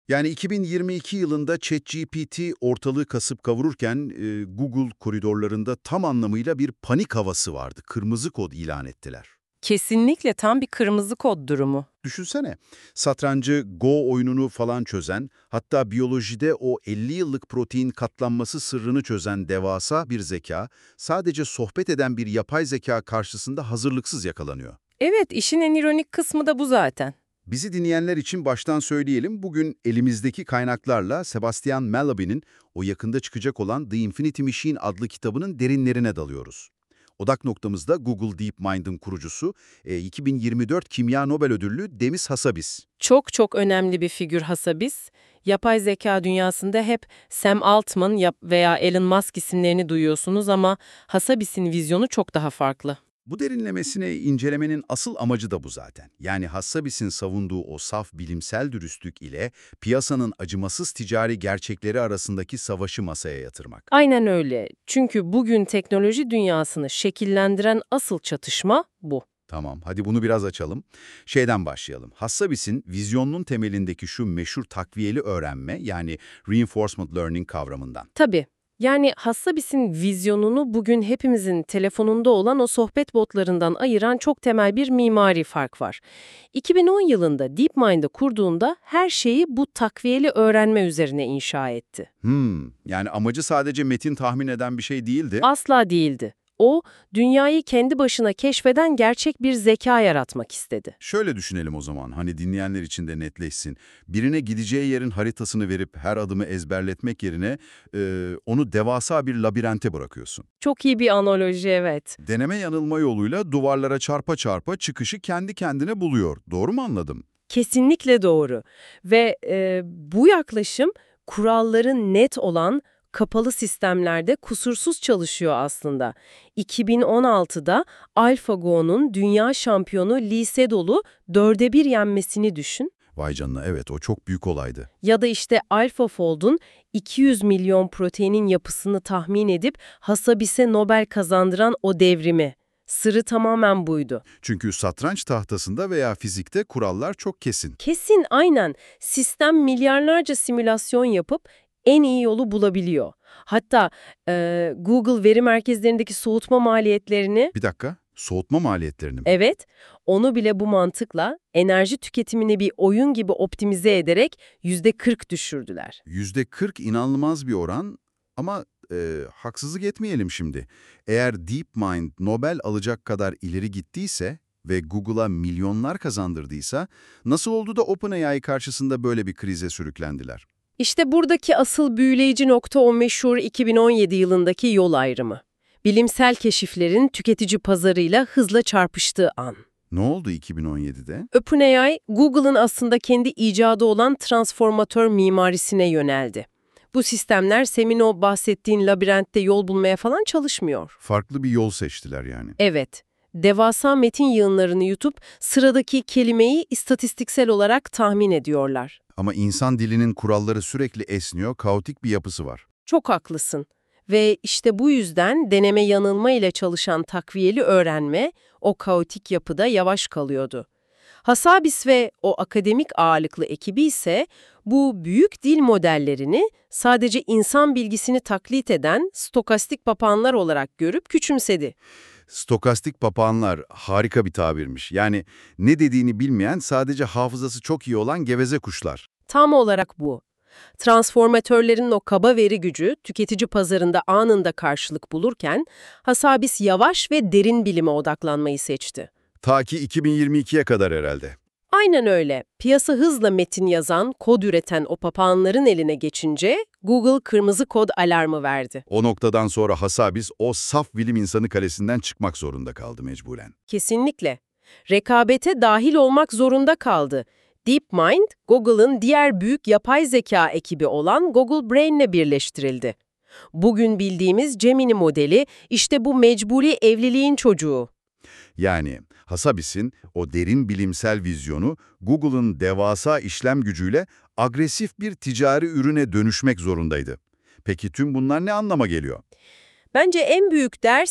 Yani 2022 yılında ChatGPT ortalığı kasıp kavururken Google koridorlarında tam anlamıyla bir panik havası vardı. Kırmızı kod ilan ettiler. Kesinlikle tam bir kırmızı kod durumu. Düşünsene, satrancı, Go oyununu falan çözen, hatta biyolojide o 50 yıllık protein katlanması sırrını çözen devasa bir zeka, sadece sohbet eden bir yapay zeka karşısında hazırlıksız yakalanıyor. Evet, işin en ironik kısmı da bu zaten. Bizi dinleyenler için baştan söyleyelim, bugün elimizdeki kaynaklarla Sebastian Mallaby'nin o yakında çıkacak olan The Infinity Machine adlı kitabının derinlerine dalıyoruz. Odak noktamızda Google DeepMind'ın kurucusu, 2024 Kimya Nobel Ödüllü Demis Hassabis. Çok çok önemli bir figür Hassabis. Yapay zeka dünyasında hep Sam Altman veya Elon Musk isimlerini duyuyorsunuz ama Hassabis'in vizyonu çok daha farklı. Bu derinlemesine incelemenin asıl amacı da bu zaten. Yani Hassabis'in savunduğu o saf bilimsel dürüstlük ile piyasanın acımasız ticari gerçekleri arasındaki savaşı masaya yatırmak. Aynen öyle. Çünkü bugün teknoloji dünyasını şekillendiren asıl çatışma bu. Tamam, hadi bunu biraz açalım. Şeyden başlayalım. Hassabis'in vizyonunun temelindeki şu meşhur takviyeli öğrenme, yani reinforcement learning kavramından. Tabii. Yani Hassabis'in vizyonunu bugün hepimizin telefonunda olan o sohbet botlarından ayıran çok temel bir mimari fark var. 2010 yılında DeepMind'ı kurduğunda her şeyi bu takviyeli öğrenme üzerine inşa etti. Yani amacı sadece metin tahmin eden bir şey değildi. Asla değildi. O, dünyayı kendi başına keşfeden gerçek bir zeka yaratmak istedi. Şöyle düşünelim o zaman, hani dinleyenler için de netleşsin. Birine gideceği yerin haritasını verip her adımı ezberletmek yerine onu devasa bir labirente bırakıyorsun. Çok iyi bir analoji, evet. Deneme yanılma yoluyla duvarlara çarpa çarpa çıkışı kendi kendine buluyor. Doğru mu anladım? Kesinlikle doğru. Ve bu yaklaşım kuralların net olan kapalı sistemlerde kusursuz çalışıyor aslında. 2016'da AlphaGo'nun dünya şampiyonu Lee Sedol'u 4'e 1 yenmesini düşün. Vay canına, evet, o çok büyük olaydı. Ya da işte AlphaFold'un 200 milyon proteinin yapısını tahmin edip Hassabis'e Nobel kazandıran o devrimi. Sırrı tamamen buydu. Çünkü satranç tahtasında veya fizikte kurallar çok kesin. Kesin, aynen. Sistem milyarlarca simülasyon yapıp en iyi yolu bulabiliyor. Hatta Google veri merkezlerindeki soğutma maliyetlerini, Bir dakika, soğutma maliyetlerini mi? evet, onu bile bu mantıkla enerji tüketimini bir oyun gibi optimize ederek %40 düşürdüler. %40 inanılmaz bir oran ama haksızlık etmeyelim şimdi. Eğer DeepMind Nobel alacak kadar ileri gittiyse ve Google'a milyonlar kazandırdıysa, nasıl oldu da OpenAI karşısında böyle bir krize sürüklendiler? İşte buradaki asıl büyüleyici nokta o meşhur 2017 yılındaki yol ayrımı. Bilimsel keşiflerin tüketici pazarıyla hızla çarpıştığı an. Ne oldu 2017'de? OpenAI, Google'ın aslında kendi icadı olan transformatör mimarisine yöneldi. Bu sistemler senin o bahsettiğin labirentte yol bulmaya falan çalışmıyor. Farklı bir yol seçtiler yani. Evet, devasa metin yığınlarını yutup sıradaki kelimeyi istatistiksel olarak tahmin ediyorlar. Ama insan dilinin kuralları sürekli esniyor, kaotik bir yapısı var. Çok haklısın. Ve işte bu yüzden deneme yanılma ile çalışan takviyeli öğrenme o kaotik yapıda yavaş kalıyordu. Hassabis ve o akademik ağırlıklı ekibi ise bu büyük dil modellerini sadece insan bilgisini taklit eden stokastik papağanlar olarak görüp küçümsedi. Stokastik papağanlar harika bir tabirmiş. Yani ne dediğini bilmeyen, sadece hafızası çok iyi olan geveze kuşlar. Tam olarak bu. Transformatörlerin o kaba veri gücü tüketici pazarında anında karşılık bulurken Hassabis yavaş ve derin bilime odaklanmayı seçti. Ta ki 2022'ye kadar herhalde. Aynen öyle. Piyasa hızla metin yazan, kod üreten o papağanların eline geçince Google kırmızı kod alarmı verdi. O noktadan sonra Hassabis o saf bilim insanı kalesinden çıkmak zorunda kaldı mecburen. Kesinlikle. Rekabete dahil olmak zorunda kaldı. DeepMind, Google'ın diğer büyük yapay zeka ekibi olan Google Brain'le birleştirildi. Bugün bildiğimiz Gemini modeli işte bu mecburi evliliğin çocuğu. Yani Hassabis'in o derin bilimsel vizyonu Google'ın devasa işlem gücüyle agresif bir ticari ürüne dönüşmek zorundaydı. Peki tüm bunlar ne anlama geliyor? Bence en büyük ders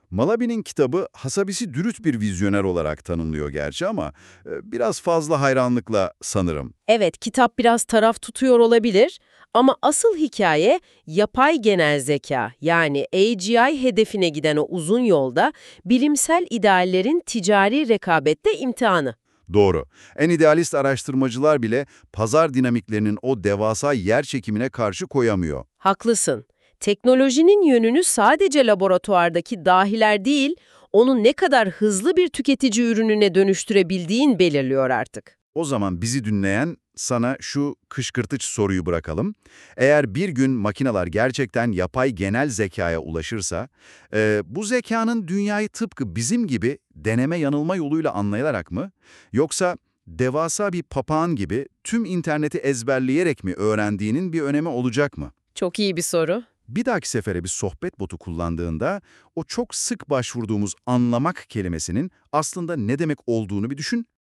Malaby'nin kitabı Hasabis'i dürüst bir vizyoner olarak tanımlıyor gerçi ama biraz fazla hayranlıkla sanırım. Evet, kitap biraz taraf tutuyor olabilir ama asıl hikaye yapay genel zeka yani AGI hedefine giden o uzun yolda bilimsel ideallerin ticari rekabette imtihanı. Doğru. En idealist araştırmacılar bile pazar dinamiklerinin o devasa yer çekimine karşı koyamıyor. Haklısın. Teknolojinin yönünü sadece laboratuvardaki dahiler değil, onu ne kadar hızlı bir tüketici ürününe dönüştürebildiğin belirliyor artık. O zaman bizi dinleyen sana şu kışkırtıcı soruyu bırakalım. Eğer bir gün makineler gerçekten yapay genel zekaya ulaşırsa, bu zekanın dünyayı tıpkı bizim gibi deneme yanılma yoluyla anlayarak mı, yoksa devasa bir papağan gibi tüm interneti ezberleyerek mi öğrendiğinin bir önemi olacak mı? Çok iyi bir soru. Bir dahaki sefere bir sohbet botu kullandığında o çok sık başvurduğumuz anlamak kelimesinin aslında ne demek olduğunu bir düşün